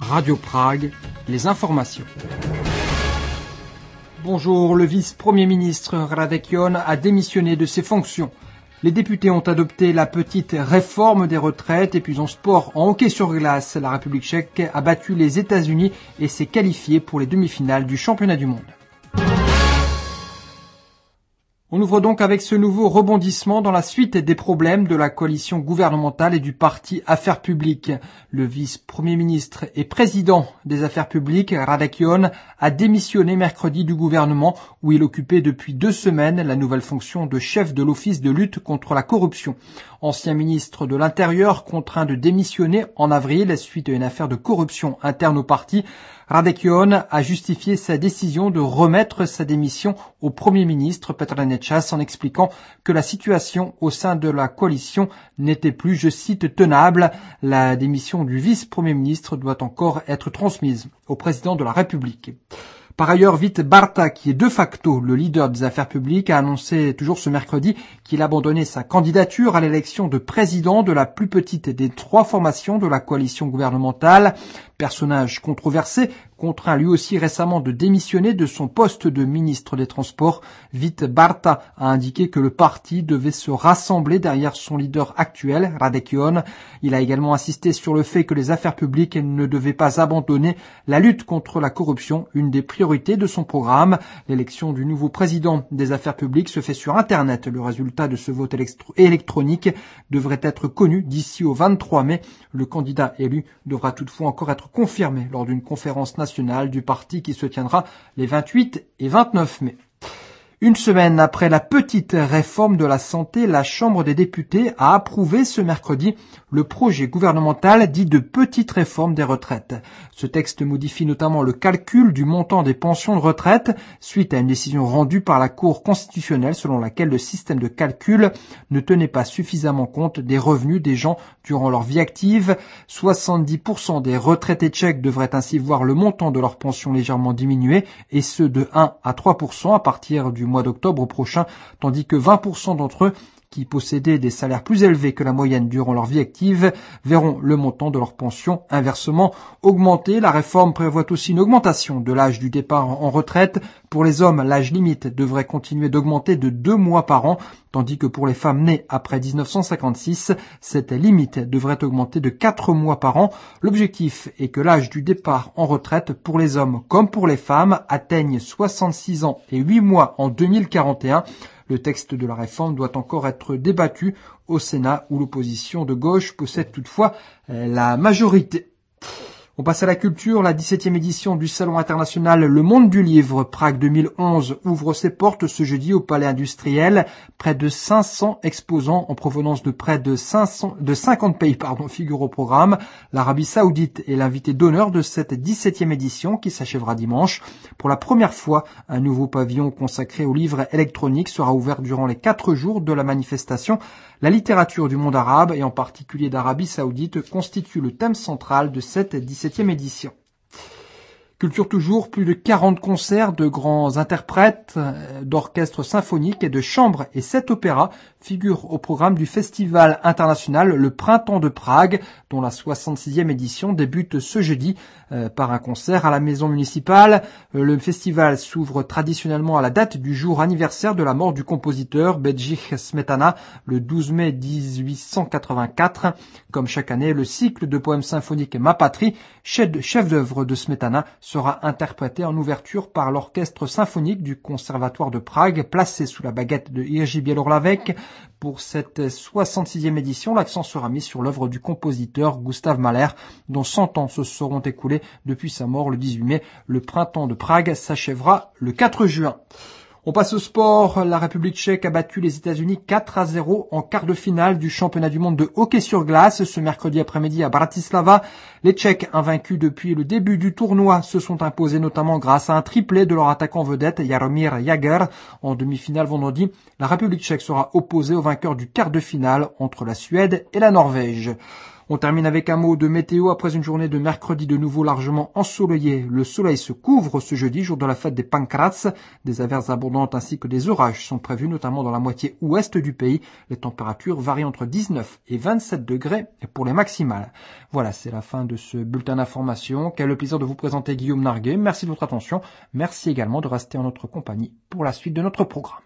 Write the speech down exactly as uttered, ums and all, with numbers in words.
Radio Prague, les informations. Bonjour, le vice-premier ministre Radek Jon a démissionné de ses fonctions. Les députés ont adopté la petite réforme des retraites et puis en sport, en hockey sur glace, la République tchèque a battu les États-Unis et s'est qualifiée pour les demi-finales du championnat du monde. On ouvre donc avec ce nouveau rebondissement dans la suite des problèmes de la coalition gouvernementale et du parti Affaires publiques. Le vice-premier ministre et président des Affaires publiques, Radek Jon, a démissionné mercredi du gouvernement où il occupait depuis deux semaines la nouvelle fonction de chef de l'Office de lutte contre la corruption. Ancien ministre de l'Intérieur contraint de démissionner en avril suite à une affaire de corruption interne au parti, Radek Jon a justifié sa décision de remettre sa démission au Premier ministre Petr Nečas en expliquant que la situation au sein de la coalition n'était plus, je cite, tenable. La démission du vice-premier ministre doit encore être transmise au président de la République. Par ailleurs, Vít Barta, qui est de facto le leader des affaires publiques, a annoncé toujours ce mercredi qu'il abandonnait sa candidature à l'élection de président de la plus petite des trois formations de la coalition gouvernementale. Personnage controversé, contraint lui aussi récemment de démissionner de son poste de ministre des Transports, Vít Barta a indiqué que le parti devait se rassembler derrière son leader actuel, Radek Jon. Il a également insisté sur le fait que les affaires publiques ne devaient pas abandonner la lutte contre la corruption, une des priorités de son programme. L'élection du nouveau président des affaires publiques se fait sur Internet. Le résultat de ce vote électronique devrait être connu d'ici au vingt-trois mai. Le candidat élu devra toutefois encore être confirmé lors d'une conférence nationale du parti qui se tiendra les vingt-huit et vingt-neuf mai. Une semaine après la petite réforme de la santé, la Chambre des députés a approuvé ce mercredi le projet gouvernemental dit de petite réforme des retraites. Ce texte modifie notamment le calcul du montant des pensions de retraite suite à une décision rendue par la Cour constitutionnelle selon laquelle le système de calcul ne tenait pas suffisamment compte des revenus des gens durant leur vie active. soixante-dix pour cent des retraités tchèques devraient ainsi voir le montant de leur pension légèrement diminuer et ce de un à trois pour cent à partir du mois d'octobre prochain, tandis que vingt pour cent d'entre eux qui possédaient des salaires plus élevés que la moyenne durant leur vie active verront le montant de leur pension inversement augmenter. La réforme prévoit aussi une augmentation de l'âge du départ en retraite. Pour les hommes, l'âge limite devrait continuer d'augmenter de deux mois par an, tandis que pour les femmes nées après dix-neuf cent cinquante-six, cette limite devrait augmenter de quatre mois par an. L'objectif est que l'âge du départ en retraite pour les hommes comme pour les femmes atteigne soixante-six ans et huit mois en deux mille quarante et un. Le texte de la réforme doit encore être débattu au Sénat où l'opposition de gauche possède toutefois la majorité. On passe à la culture. La dix-septième édition du Salon international Le Monde du Livre Prague deux mille onze ouvre ses portes ce jeudi au Palais industriel. Près de cinq cents exposants en provenance de près de, cinq cents, de cinquante pays pardon, figurent au programme. L'Arabie Saoudite est l'invité d'honneur de cette dix-septième édition qui s'achèvera dimanche. Pour la première fois, un nouveau pavillon consacré aux livres électroniques sera ouvert durant les quatre jours de la manifestation. La littérature du monde arabe et en particulier d'Arabie Saoudite constitue le thème central de cette dix-septième édition. Culture toujours, plus de quarante concerts de grands interprètes, d'orchestres symphoniques et de chambres et sept opéras figurent au programme du festival international Le Printemps de Prague, dont la soixante-sixième édition débute ce jeudi euh, par un concert à la maison municipale. Euh, le festival s'ouvre traditionnellement à la date du jour anniversaire de la mort du compositeur Bedřich Smetana, le douze mai mille huit cent quatre-vingt-quatre. Comme chaque année, le cycle de poèmes symphoniques Ma Patrie, chef d'œuvre de Smetana, sera interprété en ouverture par l'orchestre symphonique du Conservatoire de Prague, placé sous la baguette de Jiří Bělohlavek. Pour cette soixante-sixième édition, l'accent sera mis sur l'œuvre du compositeur Gustav Mahler, dont cent ans se seront écoulés depuis sa mort le dix-huit mai. Le Printemps de Prague s'achèvera le quatre juin. On passe au sport. La République tchèque a battu les États-Unis quatre à zéro en quart de finale du championnat du monde de hockey sur glace ce mercredi après-midi à Bratislava. Les Tchèques, invaincus depuis le début du tournoi, se sont imposés notamment grâce à un triplé de leur attaquant vedette Jaromír Jágr. En demi-finale vendredi, la République tchèque sera opposée au vainqueur du quart de finale entre la Suède et la Norvège. On termine avec un mot de météo après une journée de mercredi de nouveau largement ensoleillée. Le soleil se couvre ce jeudi, jour de la fête des Pancrats. Des averses abondantes ainsi que des orages sont prévus, notamment dans la moitié ouest du pays. Les températures varient entre dix-neuf et vingt-sept degrés pour les maximales. Voilà, c'est la fin de ce bulletin d'information. Quel le plaisir de vous présenter Guillaume Narguet. Merci de votre attention. Merci également de rester en notre compagnie pour la suite de notre programme.